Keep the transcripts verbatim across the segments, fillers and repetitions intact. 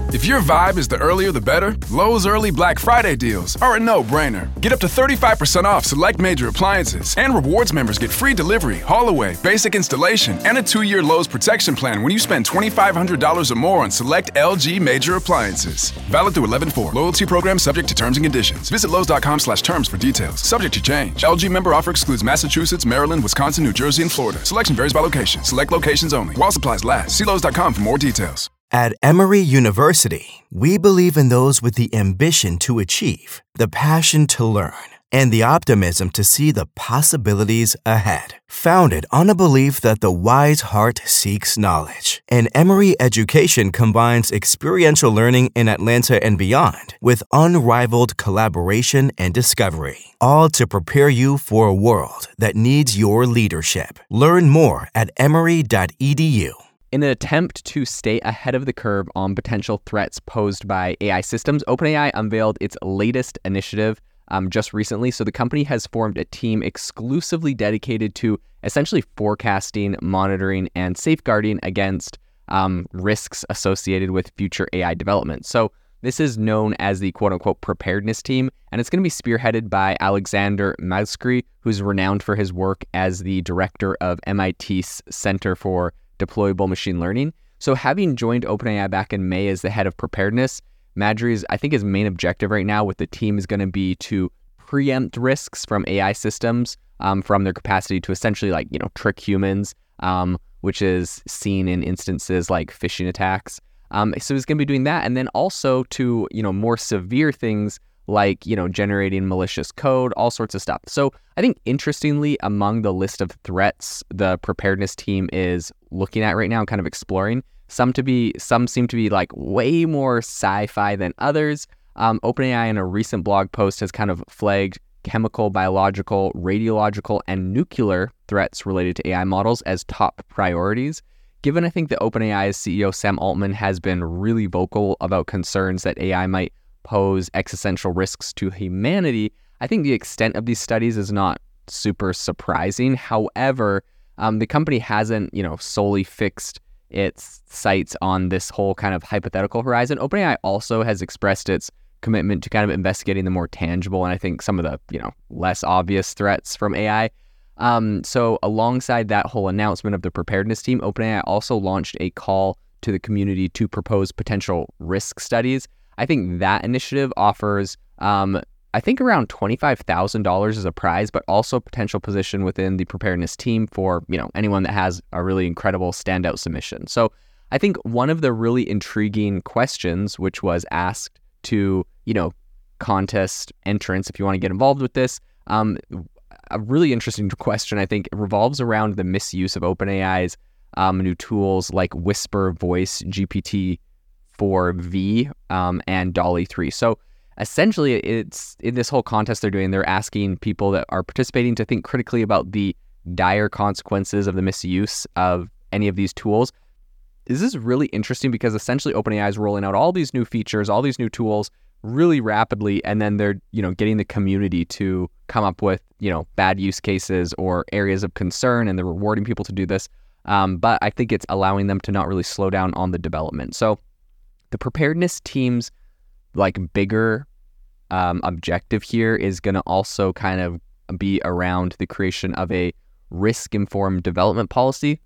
If your vibe is the earlier the better, Lowe's early Black Friday deals are a no-brainer. Get up to thirty-five percent off select major appliances, and rewards members get free delivery, haul-away, basic installation, and a two-year Lowe's protection plan when you spend twenty-five hundred dollars or more on select L G major appliances. Valid through eleven four. Loyalty program subject to terms and conditions. Visit Lowe's.com slash terms for details. Subject to change. L G member offer excludes Massachusetts, Maryland, Wisconsin, New Jersey, and Florida. Selection varies by location. Select locations only. While supplies last. See Lowe's dot com for more details. At Emory University, we believe in those with the ambition to achieve, the passion to learn, and the optimism to see the possibilities ahead. Founded on a belief that the wise heart seeks knowledge, and Emory education combines experiential learning in Atlanta and beyond with unrivaled collaboration and discovery, all to prepare you for a world that needs your leadership. Learn more at emory dot e d u. In an attempt to stay ahead of the curve on potential threats posed by A I systems, OpenAI unveiled its latest initiative um, just recently. So the company has formed a team exclusively dedicated to essentially forecasting, monitoring, and safeguarding against um, risks associated with future A I development. So this is known as the quote-unquote preparedness team, and it's going to be spearheaded by Alexander Mazkry, who's renowned for his work as the director of M I T's Center for Deployable Machine Learning. So having joined OpenAI back in May as the head of preparedness, Madry's, I think his main objective right now with the team is going to be to preempt risks from A I systems um, from their capacity to essentially like, you know, trick humans, um, which is seen in instances like phishing attacks. Um, so he's going to be doing that. And then also to, you know, more severe things like, you know, generating malicious code, all sorts of stuff. So I think interestingly, among the list of threats the preparedness team is looking at right now and kind of exploring, some to be, some seem to be like way more sci-fi than others. Um, OpenAI in a recent blog post has kind of flagged chemical, biological, radiological, and nuclear threats related to A I models as top priorities. Given I think that OpenAI's C E O Sam Altman has been really vocal about concerns that A I might pose existential risks to humanity, I think the extent of these studies is not super surprising. However, um, the company hasn't, you know, solely fixed its sights on this whole kind of hypothetical horizon. OpenAI also has expressed its commitment to kind of investigating the more tangible and I think some of the, you know, less obvious threats from A I. Um, so alongside that whole announcement of the preparedness team, OpenAI also launched a call to the community to propose potential risk studies. I think that initiative offers, um, I think around twenty-five thousand dollars as a prize, but also potential position within the preparedness team for, you know, anyone that has a really incredible standout submission. So I think one of the really intriguing questions, which was asked to, you know, contest entrants, if you want to get involved with this, um, a really interesting question, I think, revolves around the misuse of OpenAI's um, new tools like Whisper Voice, G P T four V, um, and DALL-E three. So essentially, it's in this whole contest they're doing, they're asking people that are participating to think critically about the dire consequences of the misuse of any of these tools. This is really interesting because essentially OpenAI is rolling out all these new features, all these new tools really rapidly, and then they're, you know, getting the community to come up with, you know, bad use cases or areas of concern, and they're rewarding people to do this. Um, but I think it's allowing them to not really slow down on the development. So the preparedness team's like bigger um, objective here is going to also kind of be around the creation of a risk-informed development policy.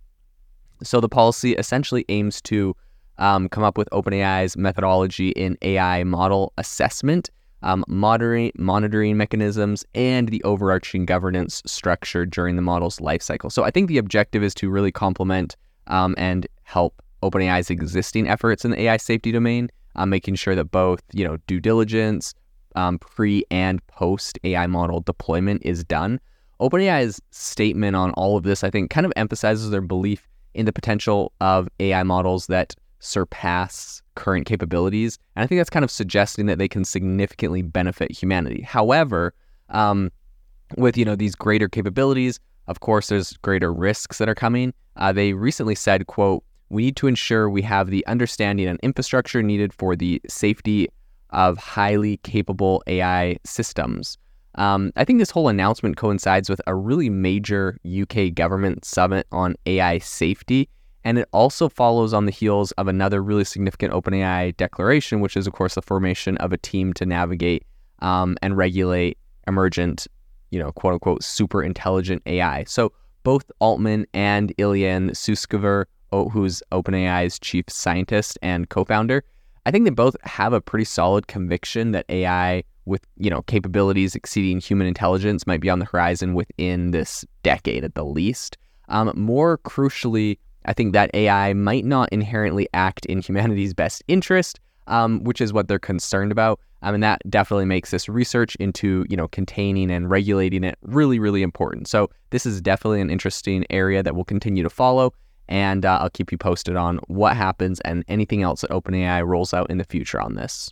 So the policy essentially aims to um, come up with OpenAI's methodology in A I model assessment, um, monitoring, monitoring mechanisms, and the overarching governance structure during the model's lifecycle. So I think the objective is to really complement um, and help OpenAI's existing efforts in the A I safety domain, um, making sure that both, you know, due diligence, um, pre and post A I model deployment is done. OpenAI's statement on all of this, I think, kind of emphasizes their belief in the potential of A I models that surpass current capabilities. And I think that's kind of suggesting that they can significantly benefit humanity. However, um, with, you know, these greater capabilities, of course, there's greater risks that are coming. Uh, they recently said, quote, "We need to ensure we have the understanding and infrastructure needed for the safety of highly capable A I systems." Um, I think this whole announcement coincides with a really major U K government summit on A I safety. And it also follows on the heels of another really significant OpenAI declaration, which is, of course, the formation of a team to navigate um, and regulate emergent, you know, quote unquote, super intelligent A I. So both Altman and Ilyan Sutskever, who's OpenAI's chief scientist and co-founder, I think they both have a pretty solid conviction that A I with, you know, capabilities exceeding human intelligence might be on the horizon within this decade at the least. Um, more crucially, I think that A I might not inherently act in humanity's best interest, um, which is what they're concerned about. Um, and that definitely makes this research into, you know, containing and regulating it really, really important. So this is definitely an interesting area that we'll continue to follow. And uh, I'll keep you posted on what happens and anything else that OpenAI rolls out in the future on this.